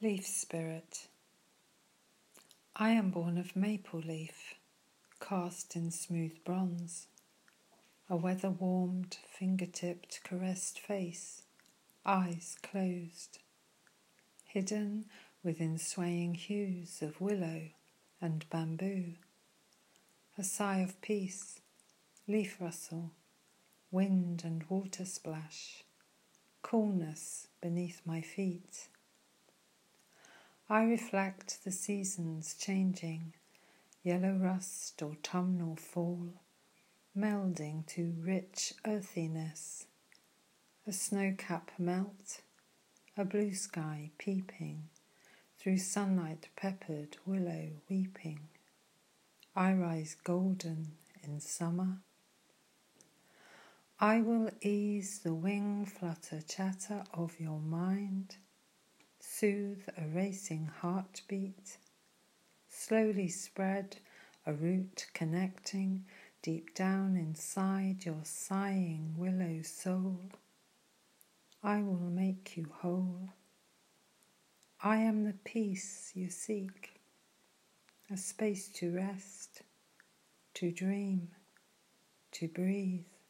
Leaf Spirit. I am born of maple leaf, cast in smooth bronze, a weather-warmed, finger-tipped, caressed face, eyes closed, hidden within swaying hues of willow and bamboo, a sigh of peace, leaf rustle, wind and water splash, coolness beneath my feet. I reflect the seasons changing, yellow rust, autumnal fall, melding to rich earthiness, a snow-cap melt, a blue sky peeping, through sunlight-peppered willow weeping. I rise golden in summer. I will ease the wing flutter chatter of your mind, soothe a racing heartbeat, slowly spread a root connecting deep down inside your sighing willow soul. I will make you whole. I am the peace you seek, a space to rest, to dream, to breathe.